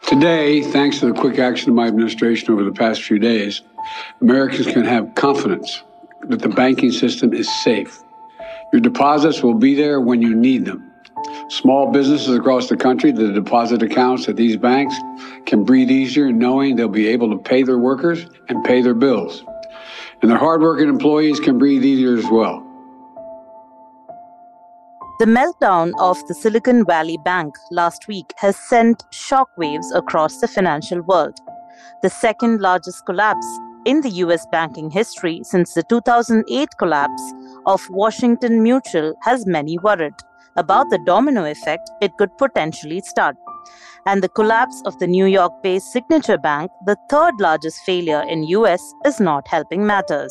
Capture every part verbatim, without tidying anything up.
Today, thanks to the quick action of my administration over the past few days, Americans can have confidence that the banking system is safe. Your deposits will be there when you need them. Small businesses across the country, the deposit accounts at these banks can breathe easier knowing they'll be able to pay their workers and pay their bills. And their hardworking employees can breathe easier as well. The meltdown of the Silicon Valley Bank last week has sent shockwaves across the financial world. The second largest collapse in the U S banking history since the two thousand eight collapse of Washington Mutual has many worried about the domino effect it could potentially start. And the collapse of the New York-based Signature Bank, the third largest failure in U S, is not helping matters.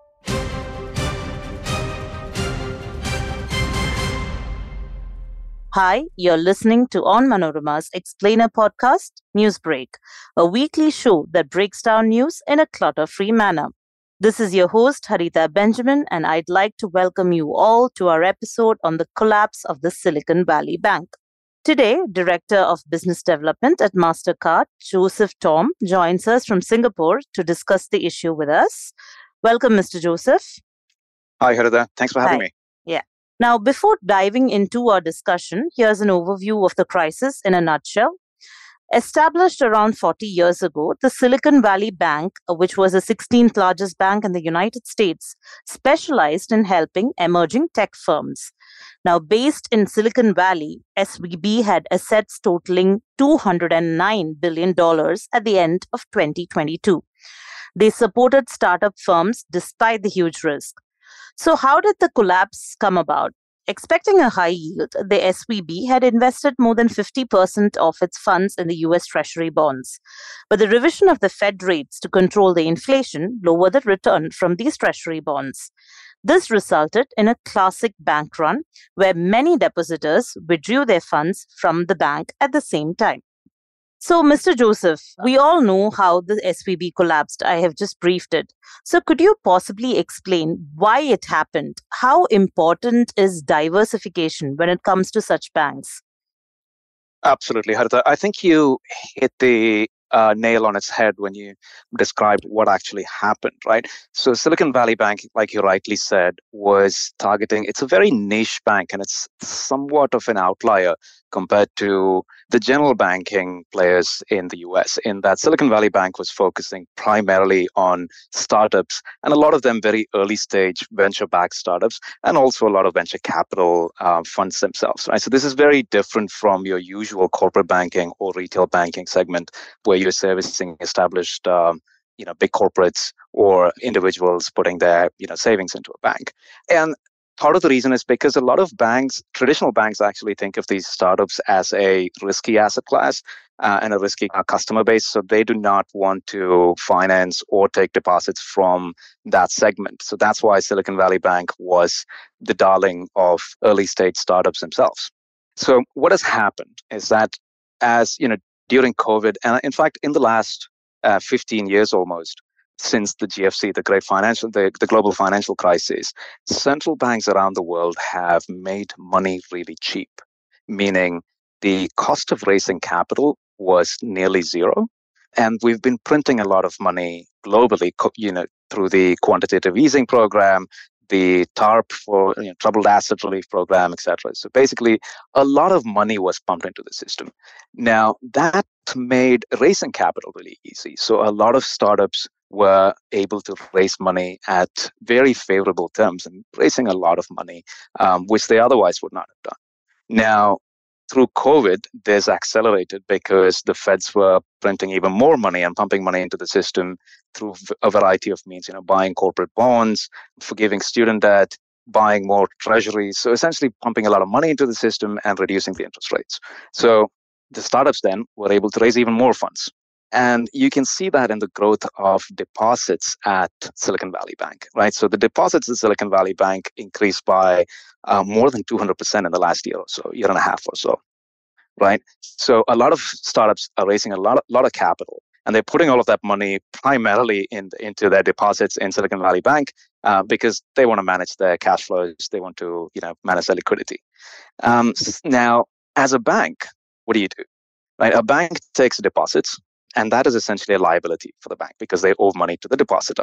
Hi, you're listening to Onmanorama's Explainer podcast, Newsbreak, a weekly show that breaks down news in a clutter-free manner. This is your host, Harita Benjamin, and I'd like to welcome you all to our episode on the collapse of the Silicon Valley Bank. Today, Director of Business Development at MasterCard, Joseph Tom, joins us from Singapore to discuss the issue with us. Welcome, Mister Joseph. Hi, Harita. Thanks for having Hi. me. Yeah. Now, before diving into our discussion, here's an overview of the crisis in a nutshell. Established around forty years ago, the Silicon Valley Bank, which was the sixteenth largest bank in the United States, specialized in helping emerging tech firms. Now, based in Silicon Valley, S V B had assets totaling two hundred nine billion dollars at the end of twenty twenty-two. They supported startup firms despite the huge risk. So how did the collapse come about? Expecting a high yield, the S V B had invested more than fifty percent of its funds in the U S Treasury bonds. But the revision of the Fed rates to control the inflation lowered the return from these Treasury bonds. This resulted in a classic bank run where many depositors withdrew their funds from the bank at the same time. So, Mister Joseph, we all know how the S V B collapsed. I have just briefed it. So, could you possibly explain why it happened? How important is diversification when it comes to such banks? Absolutely, Harita. I think you hit the uh, nail on its head when you described what actually happened, right? So Silicon Valley Bank, like you rightly said, was targeting, it's a very niche bank and it's somewhat of an outlier compared to the general banking players in the U S, in that Silicon Valley Bank was focusing primarily on startups, and a lot of them very early stage venture-backed startups, and also a lot of venture capital uh, funds themselves. Right? So this is very different from your usual corporate banking or retail banking segment, where you're servicing established um, you know, big corporates or individuals putting their you know, savings into a bank. And part of the reason is because a lot of banks, traditional banks, actually think of these startups as a risky asset class uh, and a risky uh, customer base. So they do not want to finance or take deposits from that segment. So that's why Silicon Valley Bank was the darling of early stage startups themselves. So what has happened is that as, you know, during COVID, and in fact, in the last uh, fifteen years almost, since the G F C, the great financial, the, the global financial crisis, central banks around the world have made money really cheap, meaning the cost of raising capital was nearly zero. And we've been printing a lot of money globally, you know, through the quantitative easing program, the TARP for you know, troubled asset relief program, et cetera. So basically, a lot of money was pumped into the system. Now, that made raising capital really easy. So a lot of startups were able to raise money at very favorable terms and raising a lot of money, um, which they otherwise would not have done. Now, through COVID, this accelerated because the Feds were printing even more money and pumping money into the system through a variety of means, you know, buying corporate bonds, forgiving student debt, buying more treasuries. So essentially pumping a lot of money into the system and reducing the interest rates. So the startups then were able to raise even more funds. And you can see that in the growth of deposits at Silicon Valley Bank, right? So the deposits at Silicon Valley Bank increased by uh, more than two hundred percent in the last year or so, year and a half or so, right? So a lot of startups are raising a lot of, lot of capital, and they're putting all of that money primarily in, into their deposits in Silicon Valley Bank uh, because they want to manage their cash flows. They want to, you know, manage their liquidity. Um, now, as a bank, what do you do? right? A bank takes deposits, and that is essentially a liability for the bank because they owe money to the depositor.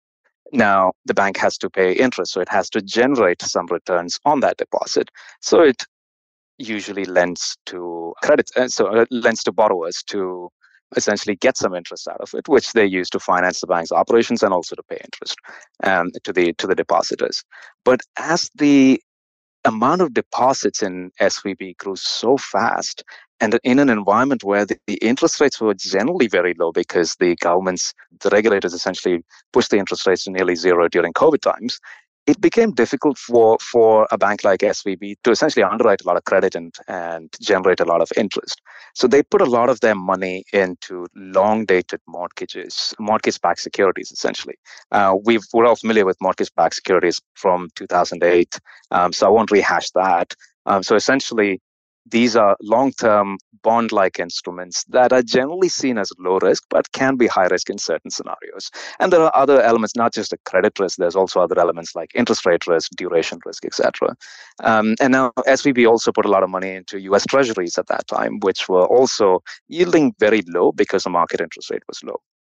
Now, the bank has to pay interest, so it has to generate some returns on that deposit. So it usually lends to credit, uh, so it lends to borrowers to essentially get some interest out of it, which they use to finance the bank's operations and also to pay interest um, to the to the depositors. But as the amount of deposits in S V B grew so fast, and in an environment where the, the interest rates were generally very low because the governments, the regulators essentially pushed the interest rates to nearly zero during COVID times, it became difficult for, for a bank like S V B to essentially underwrite a lot of credit and, and generate a lot of interest. So they put a lot of their money into long-dated mortgages, mortgage-backed securities, essentially. Uh, we've, we're all familiar with mortgage-backed securities from two thousand eight, um, so I won't rehash that. Um, so essentially, these are long-term bond-like instruments that are generally seen as low risk, but can be high risk in certain scenarios. And there are other elements, not just a credit risk. There's also other elements like interest rate risk, duration risk, et cetera. Um, and now S V B also put a lot of money into U S Treasuries at that time, which were also yielding very low because the market interest rate was low.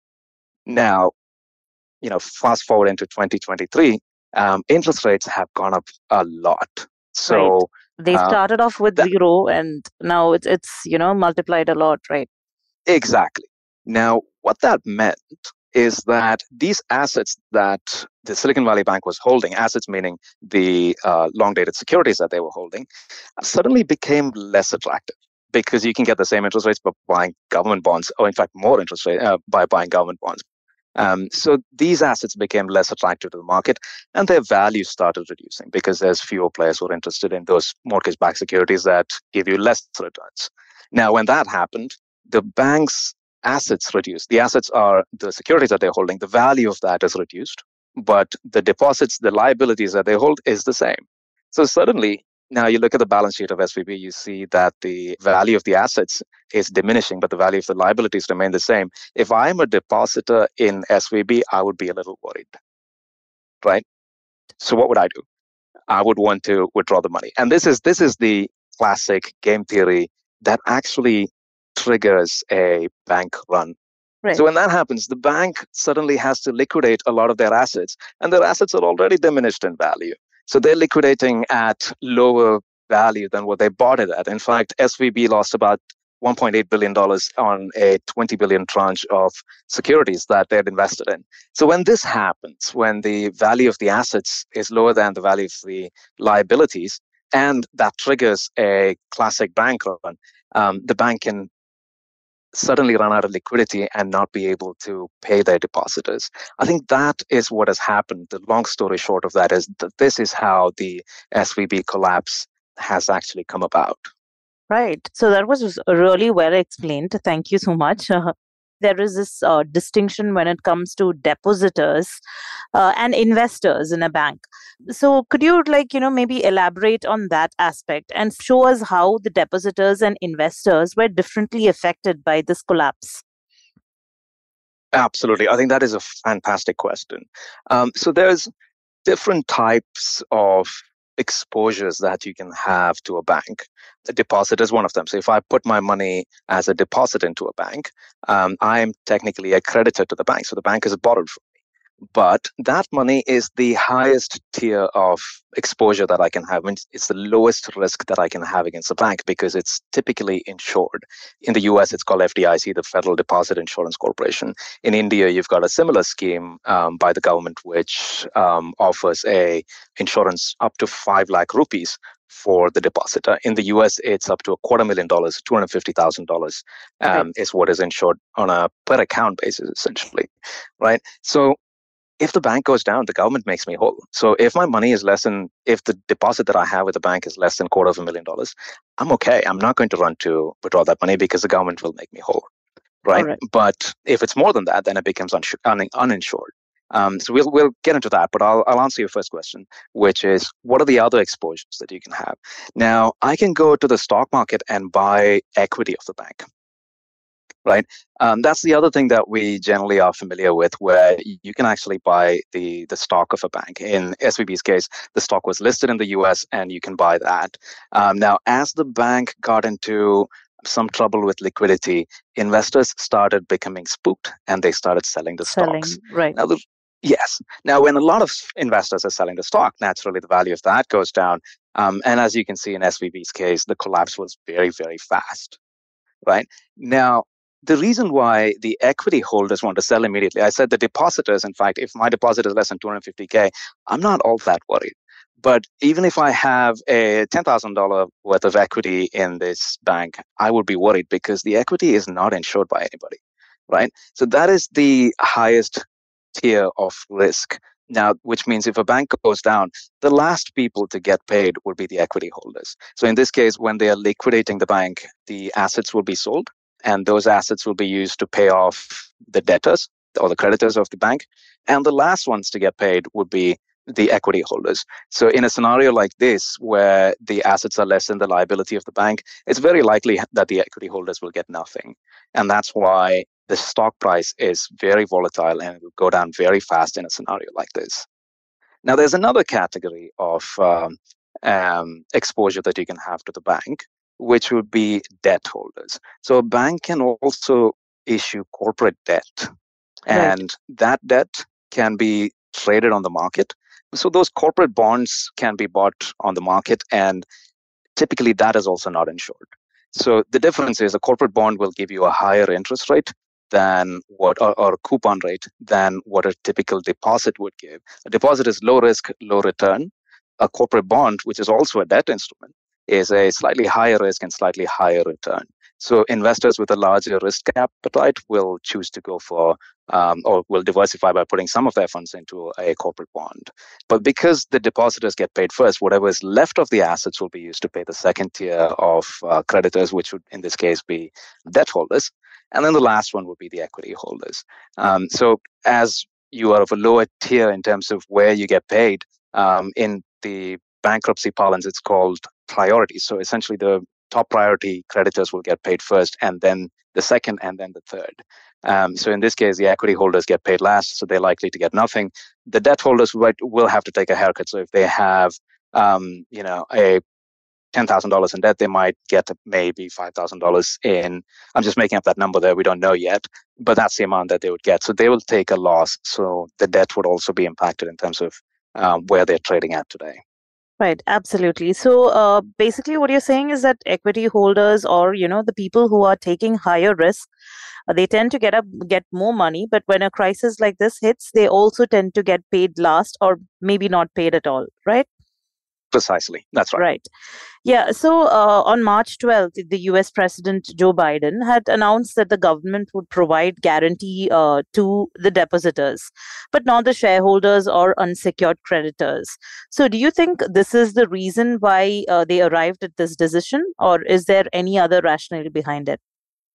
Now, you know, fast forward into twenty twenty-three, um, interest rates have gone up a lot. So. Right. They started uh, off with that, zero, and now it's it's you know multiplied a lot, right? Exactly. Now, what that meant is that these assets that the Silicon Valley Bank was holding, assets meaning the uh, long-dated securities that they were holding, suddenly became less attractive because you can get the same interest rates by buying government bonds, or in fact more interest rate uh, by buying government bonds. Um, so these assets became less attractive to the market, and their value started reducing because there's fewer players who are interested in those mortgage-backed securities that give you less returns. Now, when that happened, the bank's assets reduced. The assets are the securities that they're holding. The value of that is reduced, but the deposits, the liabilities that they hold is the same. So suddenly, now you look at the balance sheet of S V B, you see that the value of the assets is diminishing, but the value of the liabilities remain the same. If I'm a depositor in S V B, I would be a little worried, right? So what would I do? I would want to withdraw the money. And this is this is the classic game theory that actually triggers a bank run. Right. So when that happens, the bank suddenly has to liquidate a lot of their assets, and their assets are already diminished in value. So they're liquidating at lower value than what they bought it at. In fact, S V B lost about one point eight billion dollars on a twenty billion dollars tranche of securities that they had invested in. So when this happens, when the value of the assets is lower than the value of the liabilities, and that triggers a classic bank run, um, the bank can suddenly run out of liquidity and not be able to pay their depositors. I think that is what has happened. The long story short of that is that this is how the S V B collapse has actually come about. Right. So that was really well explained. Thank you so much. Uh, there is this uh, distinction when it comes to depositors uh, and investors in a bank. So could you like, you know, maybe elaborate on that aspect and show us how the depositors and investors were differently affected by this collapse? Absolutely. I think that is a fantastic question. Um, so there's different types of exposures that you can have to a bank. A deposit is one of them. So if I put my money as a deposit into a bank, um, I am technically a creditor to the bank. So the bank has borrowed from me. But that money is the highest tier of exposure that I can have. It's the lowest risk that I can have against a bank because it's typically insured. In the U S, it's called F D I C, the Federal Deposit Insurance Corporation. In India, you've got a similar scheme um, by the government, which um, offers a insurance up to five lakh rupees for the depositor. In the U S, it's up to a quarter million dollars, two hundred fifty thousand dollars um, okay. is what is insured on a per account basis, essentially, right? So if the bank goes down, the government makes me whole. So if my money is less than, if the deposit that I have with the bank is less than quarter of a million dollars, I'm okay. I'm not going to run to withdraw that money because the government will make me whole, right? right. But if it's more than that, then it becomes un- un- uninsured. Um, so we'll we'll get into that, but I'll I'll answer your first question, which is what are the other exposures that you can have? Now, I can go to the stock market and buy equity of the bank. Right. Um, that's the other thing that we generally are familiar with, where you can actually buy the, the stock of a bank. In S V B's case, the stock was listed in the U S and you can buy that. Um, now, as the bank got into some trouble with liquidity, investors started becoming spooked and they started selling the Selling, stocks. right. Now, the, yes. Now, when a lot of investors are selling the stock, naturally the value of that goes down. Um, and as you can see in S V B's case, the collapse was very, very fast, right? Now, the reason why the equity holders want to sell immediately, I said the depositors, in fact, if my deposit is less than two hundred fifty K, I'm not all that worried. But even if I have a ten thousand dollars worth of equity in this bank, I would be worried because the equity is not insured by anybody, right? So that is the highest tier of risk. Now, which means if a bank goes down, the last people to get paid will be the equity holders. So in this case, when they are liquidating the bank, the assets will be sold, and those assets will be used to pay off the debtors or the creditors of the bank. And the last ones to get paid would be the equity holders. So in a scenario like this, where the assets are less than the liability of the bank, it's very likely that the equity holders will get nothing. And that's why the stock price is very volatile and it will go down very fast in a scenario like this. Now, there's another category of um, um, exposure that you can have to the bank, which would be debt holders. So a bank can also issue corporate debt, and right. that debt can be traded on the market. So those corporate bonds can be bought on the market, and typically that is also not insured. So the difference is a corporate bond will give you a higher interest rate than what, or, or a coupon rate than what a typical deposit would give. A deposit is low risk, low return. A corporate bond, which is also a debt instrument, is a slightly higher risk and slightly higher return. So investors with a larger risk appetite will choose to go for um, or will diversify by putting some of their funds into a corporate bond. But because the depositors get paid first, whatever is left of the assets will be used to pay the second tier of uh, creditors, which would in this case be debt holders. And then the last one would be the equity holders. Um, so as you are of a lower tier in terms of where you get paid, um, in the bankruptcy parlance, it's called priority. So essentially the top priority creditors will get paid first, and then the second, and then the third. Um, so in this case, the equity holders get paid last, so they're likely to get nothing. The debt holders will, will have to take a haircut. So if they have, um, you know, a ten thousand dollars in debt, they might get maybe five thousand dollars in. I'm just making up that number there. We don't know yet, but that's the amount that they would get. So they will take a loss. So the debt would also be impacted in terms of um, where they're trading at today. Right, absolutely. So uh, basically what you're saying is that equity holders, or, you know, the people who are taking higher risk, uh, they tend to get up, get more money. But when a crisis like this hits, they also tend to get paid last, or maybe not paid at all, right? Precisely. That's right. Right. Yeah. So uh, on March twelfth, the U S President Joe Biden had announced that the government would provide guarantee uh, to the depositors, but not the shareholders or unsecured creditors. So do you think this is the reason why uh, they arrived at this decision, or is there any other rationale behind it?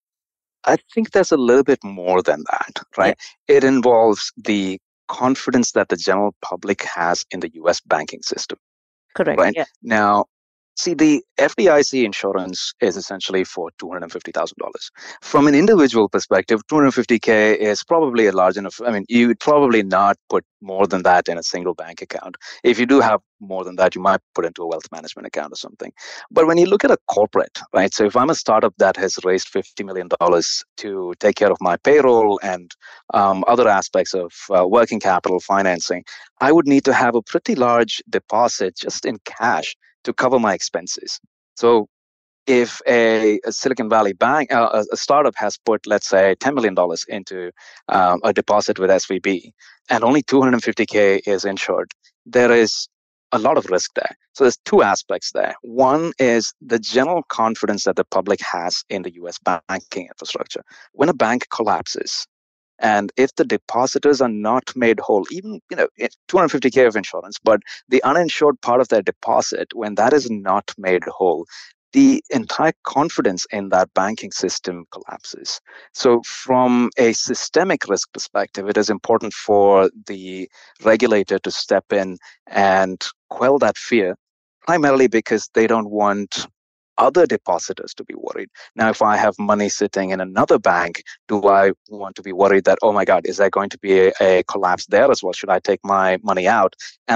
I think there's a little bit more than that, right? Yeah. It involves the confidence that the general public has in the U S banking system. Correct. Right? Yeah. Now, see, the F D I C insurance is essentially for two hundred fifty thousand dollars. From an individual perspective, two hundred fifty K is probably a large enough. I mean, you would probably not put more than that in a single bank account. If you do have more than that, you might put into a wealth management account or something. But when you look at a corporate, right? So if I'm a startup that has raised fifty million dollars to take care of my payroll and um, other aspects of uh, working capital financing, I would need to have a pretty large deposit just in cash to cover my expenses. So if a, a Silicon Valley bank, uh, a startup has put, let's say, ten million dollars into um, a deposit with S V B, and only two hundred fifty K is insured, there is a lot of risk there. So there's two aspects there. One is the general confidence that the public has in the U S banking infrastructure. When a bank collapses, and if the depositors are not made whole, even, you know, two hundred fifty K of insurance, but the uninsured part of their deposit, when that is not made whole, the entire confidence in that banking system collapses. So from a systemic risk perspective, it is important for the regulator to step in and quell that fear, primarily because they don't want other depositors to be worried. Now, if I have money sitting in another bank, do I want to be worried that, oh my God, is there going to be a, a collapse there as well? Should I take my money out? And that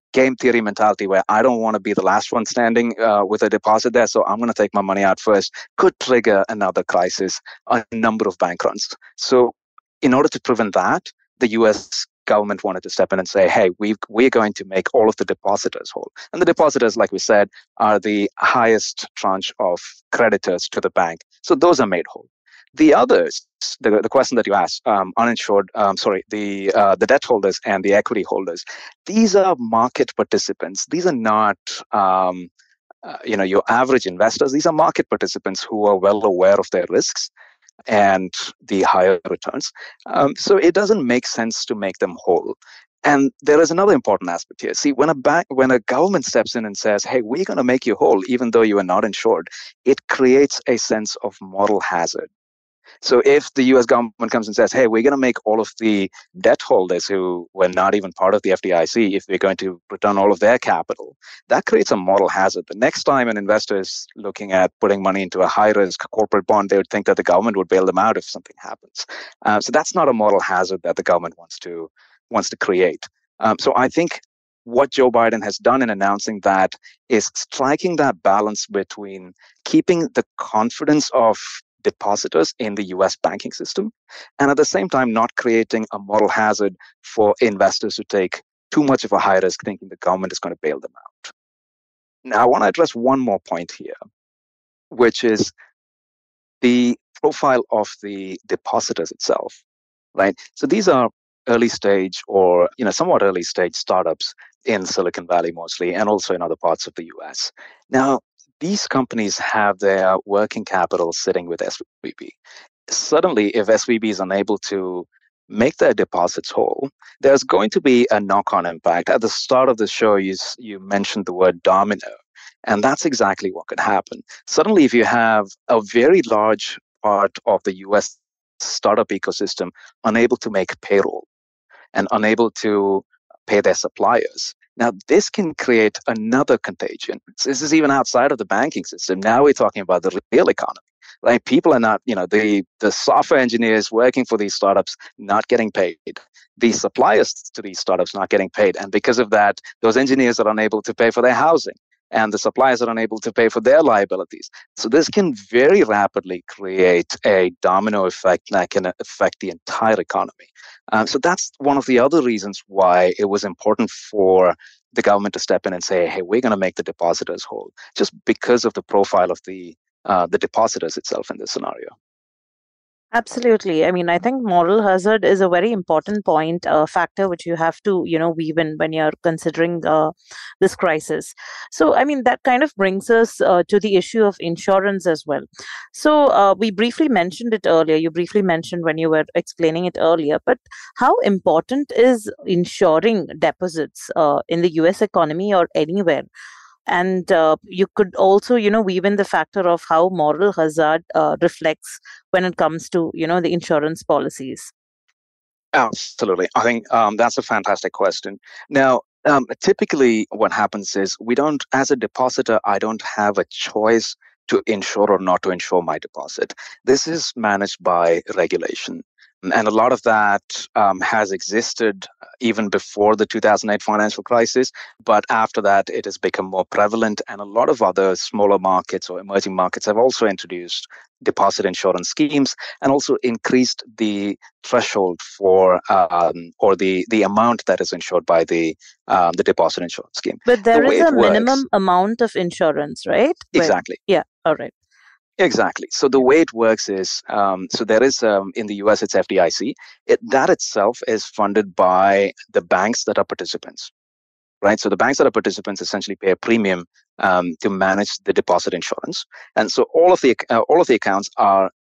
game theory mentality where I don't want to be the last one standing uh, with a deposit there, so I'm going to take my money out first, could trigger another crisis, a number of bank runs. So in order to prevent that, the U S government wanted to step in and say, hey, we we're going to make all of the depositors whole. And the depositors, like we said, are the highest tranche of creditors to the bank. So those are made whole. The others, the, the question that you asked, um, uninsured, um, sorry, the uh, the debt holders and the equity holders, these are market participants. These are not, um, uh, you know, your average investors. These are market participants who are well aware of their risks and the higher returns. Um, so it doesn't make sense to make them whole. And there is another important aspect here. See, when a bank, when a government steps in and says, hey, we're going to make you whole, even though you are not insured, it creates a sense of moral hazard. So if the U S government comes and says, hey, we're going to make all of the debt holders who were not even part of the F D I C, if we're going to return all of their capital, that creates a moral hazard. The next time an investor is looking at putting money into a high-risk corporate bond, they would think that the government would bail them out if something happens. Uh, so that's not a moral hazard that the government wants to wants to create. Um, so I think what Joe Biden has done in announcing that is striking that balance between keeping the confidence of depositors in the U S banking system, and at the same time not creating a moral hazard for investors who take too much of a high risk thinking the government is going to bail them out. Now, I want to address one more point here, which is the profile of the depositors itself, right? So these are early stage or, you know, somewhat early stage startups in Silicon Valley mostly, and also in other parts of the U S. Now, these companies have their working capital sitting with S V B. Suddenly, if S V B is unable to make their deposits whole, there's going to be a knock-on impact. At the start of the show, you, you mentioned the word domino, and that's exactly what could happen. Suddenly, if you have a very large part of the U S startup ecosystem unable to make payroll and unable to pay their suppliers, now, this can create another contagion. This is even outside of the banking system. Now we're talking about the real economy. Like, people are not, you know, the, the software engineers working for these startups not getting paid. The suppliers to these startups not getting paid. And because of that, those engineers are unable to pay for their housing. And the suppliers are unable to pay for their liabilities. So this can very rapidly create a domino effect that can affect the entire economy. Um, so that's one of the other reasons why it was important for the government to step in and say, hey, we're going to make the depositors whole, just because of the profile of the uh, the depositors itself in this scenario. Absolutely. I mean, I think moral hazard is a very important point, uh, factor which you have to, you know, weave in when you're considering uh, this crisis. So, I mean, that kind of brings us uh, to the issue of insurance as well. So, uh, we briefly mentioned it earlier. You briefly mentioned when you were explaining it earlier, but how important is insuring deposits uh, in the U S economy or anywhere? And uh, you could also, you know, weave in the factor of how moral hazard uh, reflects when it comes to, you know, the insurance policies. Absolutely. I think um, that's a fantastic question. Now, um, typically what happens is we don't, as a depositor, I don't have a choice to insure or not to insure my deposit. This is managed by regulation. And a lot of that um, has existed even before the two thousand eight financial crisis. But after that, it has become more prevalent. And a lot of other smaller markets or emerging markets have also introduced deposit insurance schemes and also increased the threshold for um, or the, the amount that is insured by the um, the deposit insurance scheme. But there the is a works, minimum amount of insurance, right? Exactly. Where, yeah. All right. Exactly. So the way it works is, um, so there is, um, in the U S, it's F D I C. It, that itself is funded by the banks that are participants, right? So the banks that are participants essentially pay a premium um, to manage the deposit insurance. And so all of the uh, all of the accounts are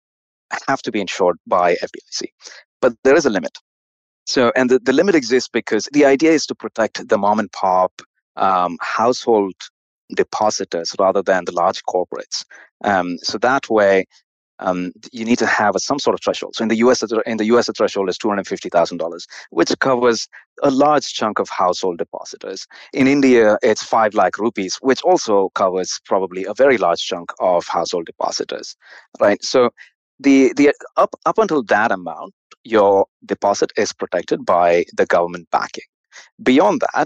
have to be insured by F D I C. But there is a limit. So, and the, the limit exists because the idea is to protect the mom and pop um, household depositors rather than the large corporates. Um, so that way, um, you need to have a, some sort of threshold. So in the U S, in the U S, the threshold is two hundred fifty thousand dollars, which covers a large chunk of household depositors. In India, it's five lakh rupees, which also covers probably a very large chunk of household depositors, right? So the the up up until that amount, your deposit is protected by the government backing. Beyond that,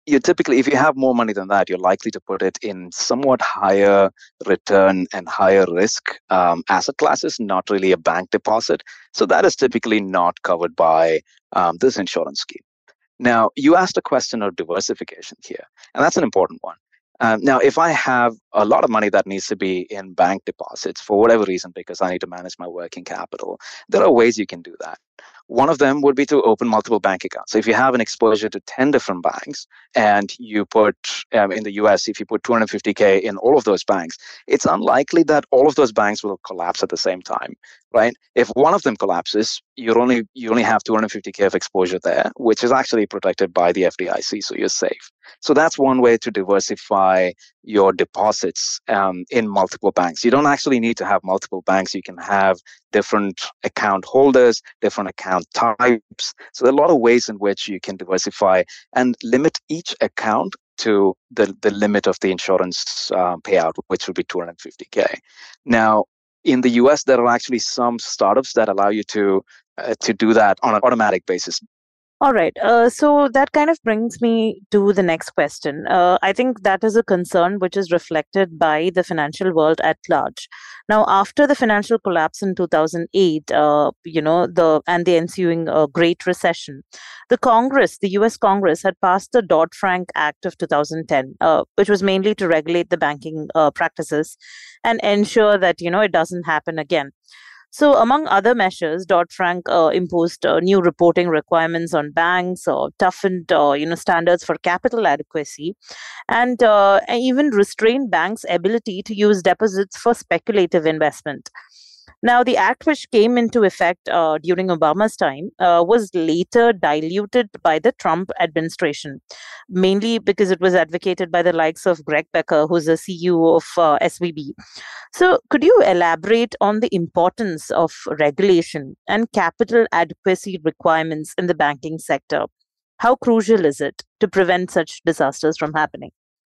you typically, if you have more money than that, you're likely to put it in somewhat higher return and higher risk um, asset classes, not really a bank deposit. So that is typically not covered by um, this insurance scheme. Now, you asked a question of diversification here, and that's an important one. Um, now, if I have a lot of money that needs to be in bank deposits for whatever reason, because I need to manage my working capital, there are ways you can do that. One of them would be to open multiple bank accounts. So if you have an exposure to ten different banks and you put, um, in the U S, if you put two hundred fifty K in all of those banks, it's unlikely that all of those banks will collapse at the same time, right? If one of them collapses, you're only, you only have two hundred fifty K of exposure there, which is actually protected by the F D I C, so you're safe. So that's one way to diversify your deposits um, in multiple banks. You don't actually need to have multiple banks. You can have different account holders, different account types. So there are a lot of ways in which you can diversify and limit each account to the, the limit of the insurance uh, payout, which would be two hundred fifty K. Now, in the U S, there are actually some startups that allow you to uh, to do that on an automatic basis. All right. Uh, so that kind of brings me to the next question. Uh, I think that is a concern which is reflected by the financial world at large. Now, after the financial collapse in two thousand eight, uh, you know, the and the ensuing uh, Great Recession, the Congress, the U S Congress, had passed the Dodd-Frank Act of two thousand ten, uh, which was mainly to regulate the banking uh, practices and ensure that you know it doesn't happen again. So, among other measures, Dodd-Frank uh, imposed uh, new reporting requirements on banks, or toughened, uh, you know, standards for capital adequacy, and uh, even restrained banks' ability to use deposits for speculative investment. Now, the act, which came into effect uh, during Obama's time, uh, was later diluted by the Trump administration, mainly because it was advocated by the likes of Greg Becker, who's the C E O of uh, S V B. So, could you elaborate on the importance of regulation and capital adequacy requirements in the banking sector? How crucial is it to prevent such disasters from happening?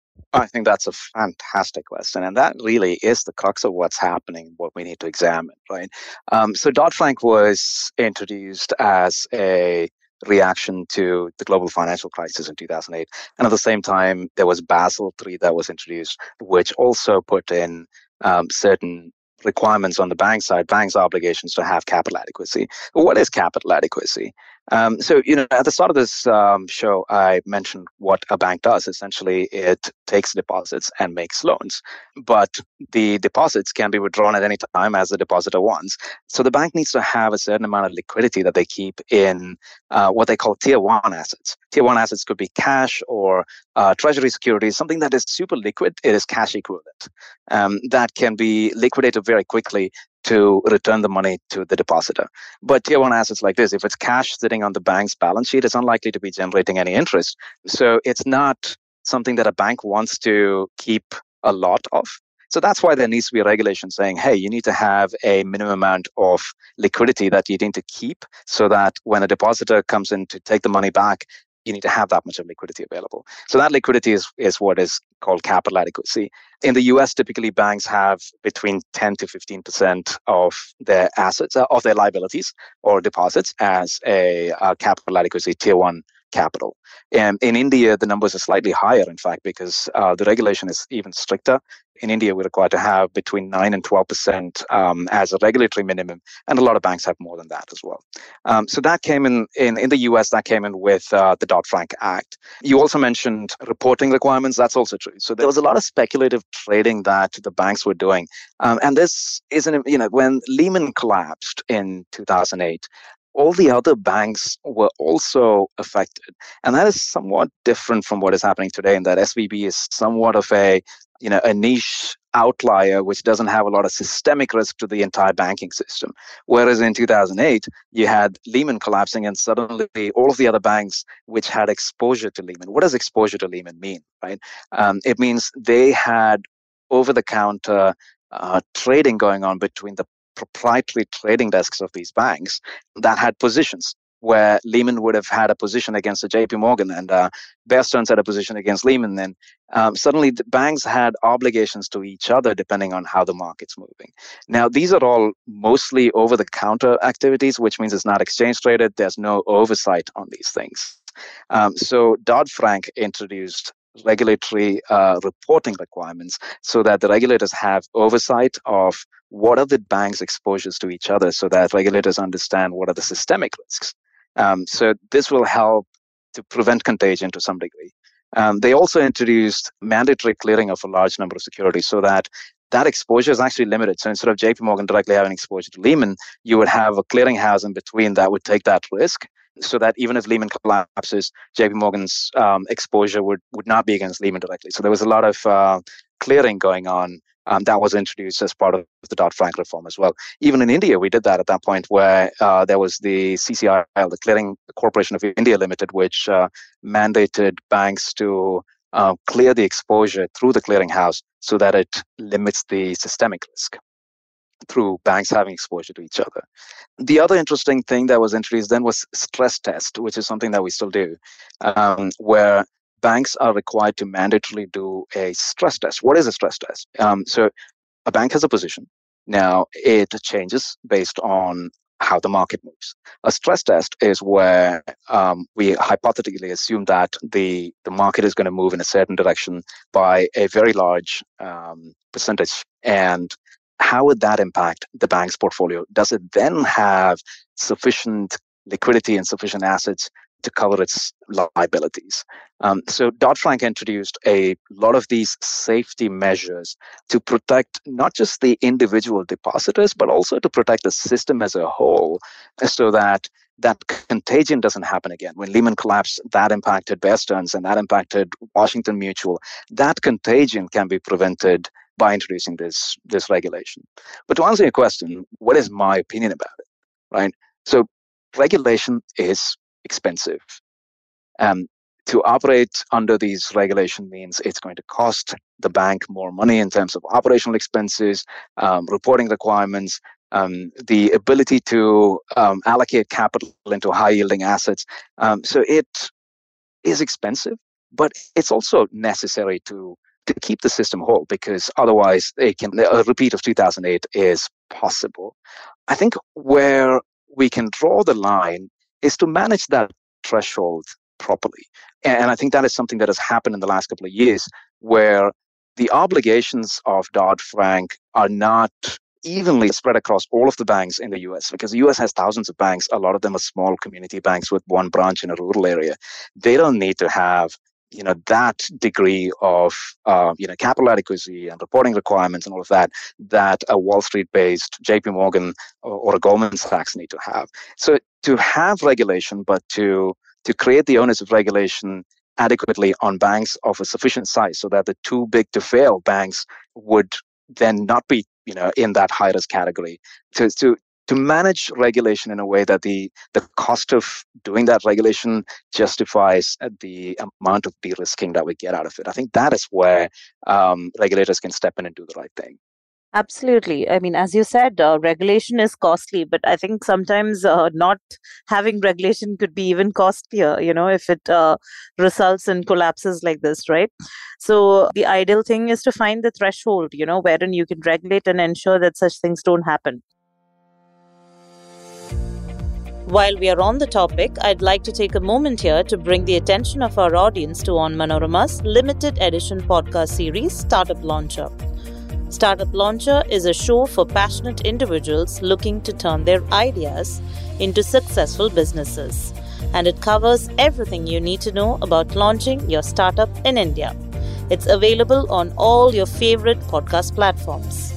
I think that's a fantastic question. And that really is the crux of what's happening, what we need to examine, right? Um, so Dodd-Frank was introduced as a reaction to the global financial crisis in two thousand eight. And at the same time, there was Basel three that was introduced, which also put in um, certain requirements on the bank side, banks' obligations to have capital adequacy. But what is capital adequacy? Um, so, you know, at the start of this um, show, I mentioned what a bank does. Essentially, it takes deposits and makes loans. But the deposits can be withdrawn at any time as the depositor wants. So the bank needs to have a certain amount of liquidity that they keep in uh, what they call tier one assets. Tier one assets could be cash or uh, treasury securities, something that is super liquid. It is cash equivalent. Um, that can be liquidated very quickly to return the money to the depositor. But tier one assets like this, if it's cash sitting on the bank's balance sheet, it's unlikely to be generating any interest. So it's not something that a bank wants to keep a lot of. So that's why there needs to be a regulation saying, hey, you need to have a minimum amount of liquidity that you need to keep so that when a depositor comes in to take the money back, you need to have that much of liquidity available. So that liquidity is, is what is called capital adequacy. In the U S, typically banks have between ten to fifteen percent of their assets, uh, of their liabilities or deposits as a uh, capital adequacy tier one capital. And in India, the numbers are slightly higher, in fact, because uh, the regulation is even stricter. In India, we're required to have between nine and twelve percent um, as a regulatory minimum, and a lot of banks have more than that as well. Um, so that came in, in, in the U S, that came in with uh, the Dodd-Frank Act. You also mentioned reporting requirements. That's also true. So there was a lot of speculative trading that the banks were doing. Um, and this isn't, you know, when Lehman collapsed in two thousand eight, all the other banks were also affected. And that is somewhat different from what is happening today, in that S V B is somewhat of a, you know, a niche outlier which doesn't have a lot of systemic risk to the entire banking system. Whereas in two thousand eight, you had Lehman collapsing and suddenly all of the other banks which had exposure to Lehman. What does exposure to Lehman mean, right? Um, it means they had over-the-counter uh, trading going on between the proprietary trading desks of these banks that had positions, where Lehman would have had a position against a J P Morgan and uh, Bear Stearns had a position against Lehman. Then um, suddenly the banks had obligations to each other depending on how the market's moving. Now, these are all mostly over-the-counter activities, which means it's not exchange traded. There's no oversight on these things. Um, so Dodd-Frank introduced regulatory uh, reporting requirements so that the regulators have oversight of what are the banks' exposures to each other, so that regulators understand what are the systemic risks. Um, so this will help to prevent contagion to some degree. Um, they also introduced mandatory clearing of a large number of securities so that that exposure is actually limited. So instead of J P Morgan directly having exposure to Lehman, you would have a clearinghouse in between that would take that risk, so that even if Lehman collapses, J P Morgan's um, exposure would, would not be against Lehman directly. So there was a lot of uh, clearing going on. Um, that was introduced as part of the Dodd-Frank reform as well. Even in India, we did that at that point, where uh, there was the C C I L, the Clearing Corporation of India Limited, which uh, mandated banks to uh, clear the exposure through the clearinghouse so that it limits the systemic risk through banks having exposure to each other. The other interesting thing that was introduced then was stress test, which is something that we still do, um, where banks are required to mandatorily do a stress test. What is a stress test? Um, so a bank has a position. Now it changes based on how the market moves. A stress test is where um, we hypothetically assume that the, the market is going to move in a certain direction by a very large um, percentage. And how would that impact the bank's portfolio? Does it then have sufficient liquidity and sufficient assets to cover its liabilities? Um, so Dodd-Frank introduced a lot of these safety measures to protect not just the individual depositors, but also to protect the system as a whole, so that that contagion doesn't happen again. When Lehman collapsed, that impacted Bear Stearns and that impacted Washington Mutual. That contagion can be prevented by introducing this, this regulation. But to answer your question, what is my opinion about it, right? So regulation is expensive. Um, to operate under these regulation means it's going to cost the bank more money in terms of operational expenses, um, reporting requirements, um, the ability to um, allocate capital into high-yielding assets. Um, so it is expensive, but it's also necessary to to keep the system whole, because otherwise it can, a repeat of two thousand eight is possible. I think where we can draw the line is to manage that threshold properly. And I think that is something that has happened in the last couple of years, where the obligations of Dodd-Frank are not evenly spread across all of the banks in the U S, because the U S has thousands of banks. A lot of them are small community banks with one branch in a rural area. They don't need to have you know, that degree of, uh, you know, capital adequacy and reporting requirements and all of that, that a Wall Street-based J P Morgan or, or a Goldman Sachs need to have. So to have regulation, but to, to create the onus of regulation adequately on banks of a sufficient size so that the too big to fail banks would then not be, you know, in that high risk category. To, to, to manage regulation in a way that the, the cost of doing that regulation justifies the amount of de-risking that we get out of it. I think that is where um, regulators can step in and do the right thing. Absolutely. I mean, as you said, uh, regulation is costly, but I think sometimes uh, not having regulation could be even costlier, you know, if it uh, results in collapses like this, right? So the ideal thing is to find the threshold, you know, wherein you can regulate and ensure that such things don't happen. While we are on the topic, I'd like to take a moment here to bring the attention of our audience to Onmanorama's limited edition podcast series, Startup Launcher. Startup Launcher is a show for passionate individuals looking to turn their ideas into successful businesses. And it covers everything you need to know about launching your startup in India. It's available on all your favorite podcast platforms.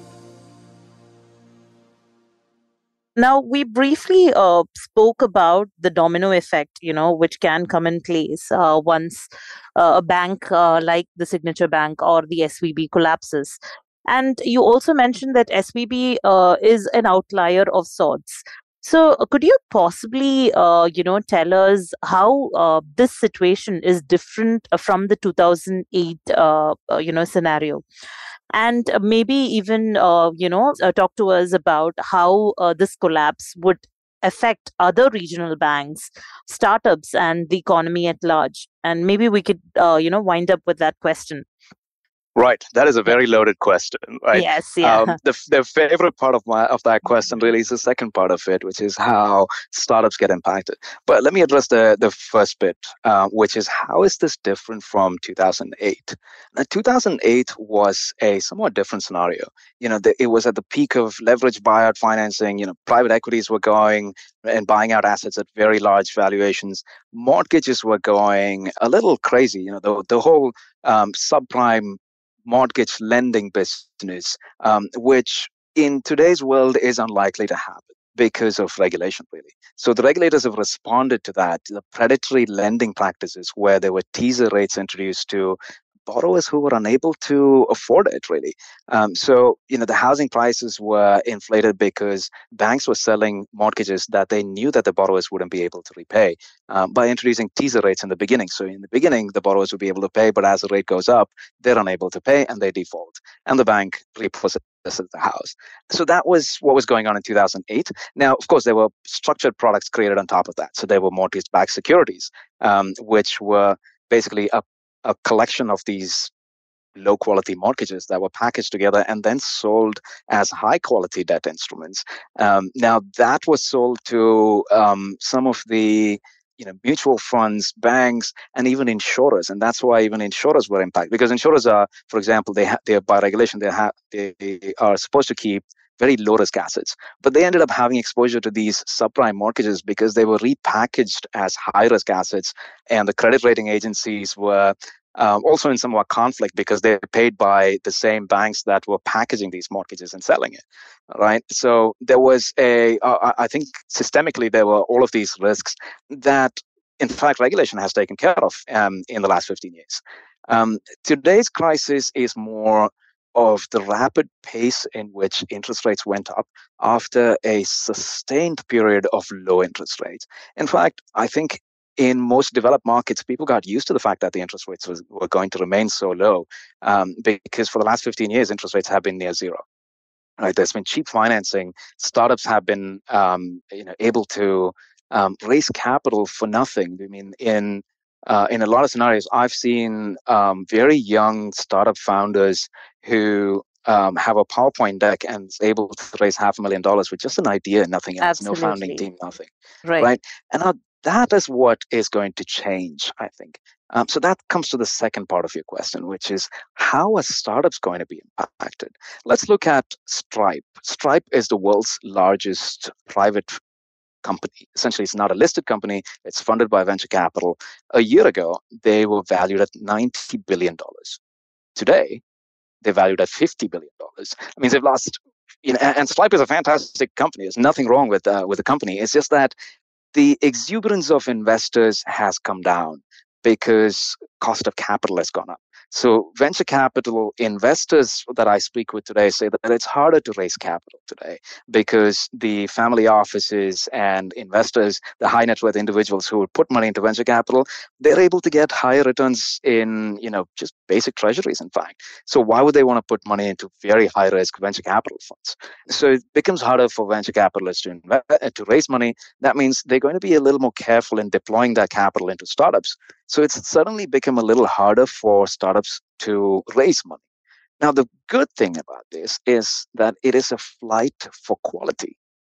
Now, we briefly uh, spoke about the domino effect, you know, which can come in place uh, once uh, a bank uh, like the Signature Bank or the S V B collapses. And you also mentioned that S V B uh, is an outlier of sorts. So uh, could you possibly, uh, you know, tell us how uh, this situation is different from the two thousand eight, uh, uh, you know, scenario? And maybe even, uh, you know, uh, talk to us about how uh, this collapse would affect other regional banks, startups, and the economy at large. And maybe we could, uh, you know, wind up with that question. Right. That is a very loaded question, right? Yes, yeah. Um, the the favorite part of my of that question really is the second part of it, which is how startups get impacted. But let me address the the first bit, uh, which is how is this different from two thousand eight? Now, two thousand eight was a somewhat different scenario. You know, the, it was at the peak of leverage buyout financing. You know, private equities were going and buying out assets at very large valuations. Mortgages were going a little crazy. You know, the the whole um, subprime mortgage lending business, um, which in today's world is unlikely to happen because of regulation, really. So the regulators have responded to that, the predatory lending practices where there were teaser rates introduced to borrowers who were unable to afford it, really. Um, so, you know, the housing prices were inflated because banks were selling mortgages that they knew that the borrowers wouldn't be able to repay um, by introducing teaser rates in the beginning. So in the beginning, the borrowers would be able to pay, but as the rate goes up, they're unable to pay and they default. And the bank repossesses the house. So that was what was going on in two thousand eight. Now, of course, there were structured products created on top of that. So there were mortgage-backed securities, um, which were basically a a collection of these low quality mortgages that were packaged together and then sold as high quality debt instruments. Um, now that was sold to um, some of the you know mutual funds, banks, and even insurers, and that's why even insurers were impacted because insurers are, for example, they ha- they are, by regulation they have they, they are supposed to keep very low risk assets, but they ended up having exposure to these subprime mortgages because they were repackaged as high risk assets, and the credit rating agencies were um, also in somewhat conflict because they're paid by the same banks that were packaging these mortgages and selling it, right? So there was a, uh, I think systemically there were all of these risks that, in fact, regulation has taken care of um, in the last fifteen years. Um, today's crisis is more of the rapid pace in which interest rates went up after a sustained period of low interest rates. In fact, I think in most developed markets, people got used to the fact that the interest rates was, were going to remain so low um, because for the last fifteen years, interest rates have been near zero. Right? There's been cheap financing. Startups have been um, you know, able to um, raise capital for nothing. I mean, in uh, in a lot of scenarios, I've seen um, very young startup founders who um, have a PowerPoint deck and is able to raise half a million dollars with just an idea, nothing else, no founding Absolutely. team, nothing. Right. Right? And now that is what is going to change, I think. Um, so that comes to the second part of your question, which is how are startups going to be impacted? Let's look at Stripe. Stripe is the world's largest private company. Essentially, it's not a listed company. It's funded by venture capital. A year ago, they were valued at ninety billion dollars. Today, they're valued at fifty billion dollars. I mean, they've lost, you know, and Stripe is a fantastic company. There's nothing wrong with, uh, with the company. It's just that the exuberance of investors has come down because cost of capital has gone up. So venture capital investors that I speak with today say that it's harder to raise capital today because the family offices and investors, the high net worth individuals who would put money into venture capital, they're able to get higher returns in, you know, just basic treasuries, in fact. So why would they want to put money into very high risk venture capital funds? So it becomes harder for venture capitalists to invest, to raise money. That means they're going to be a little more careful in deploying that capital into startups. So it's suddenly become a little harder for startups to raise money. Now, the good thing about this is that it is a flight for quality.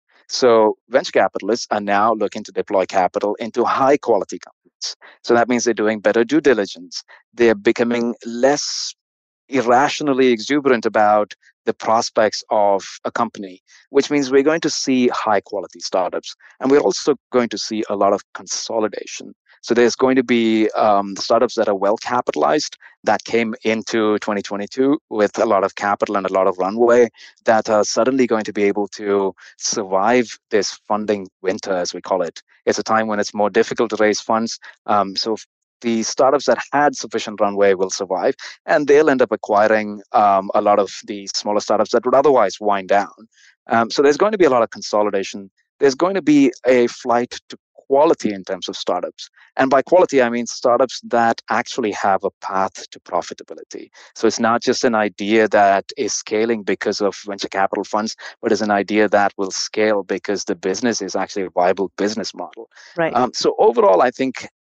So venture capitalists are now looking to deploy capital into high quality companies. So that means they're doing better due diligence. They're becoming less irrationally exuberant about the prospects of a company, which means we're going to see high quality startups. And we're also going to see a lot of consolidation. So there's going to be um, startups that are well capitalized that came into twenty twenty-two with a lot of capital and a lot of runway that are suddenly going to be able to survive this funding winter, as we call it. It's a time when it's more difficult to raise funds. Um, so the startups that had sufficient runway will survive, and they'll end up acquiring um, a lot of the smaller startups that would otherwise wind down. Um, so there's going to be a lot of consolidation. There's going to be a flight to quality in terms of startups. And by quality, I mean startups that actually have a path to profitability. So it's not just an idea that is scaling because of venture capital funds, but is an idea that will scale because the business is actually a viable business model. Right. Um, so overall, I think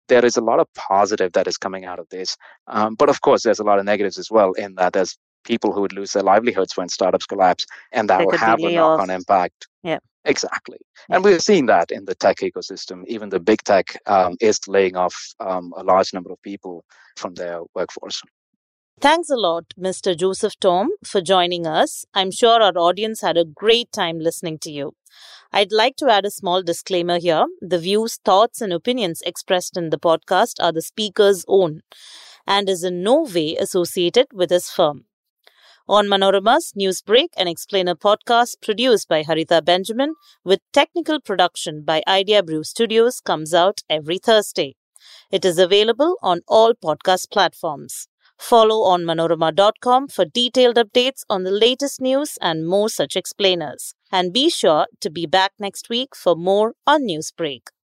there is a lot of positive that is coming out of this. Um, but of course, there's a lot of negatives as well, in that there's people who would lose their livelihoods when startups collapse, and that There will could be have a knock-on layoffs. impact. Yeah. Exactly. And we're seeing that in the tech ecosystem. Even the big tech um, is laying off um, a large number of people from their workforce. Thanks a lot, Mister Joseph Tom, for joining us. I'm sure our audience had a great time listening to you. I'd like to add a small disclaimer here. The views, thoughts, and opinions expressed in the podcast are the speaker's own and is in no way associated with his firm. Onmanorama's Newsbreak and Explainer podcast, produced by Haritha Benjamin with technical production by Idea Brew Studios, comes out every Thursday. It is available on all podcast platforms. Follow on manorama dot com for detailed updates on the latest news and more such explainers. And be sure to be back next week for more on Newsbreak.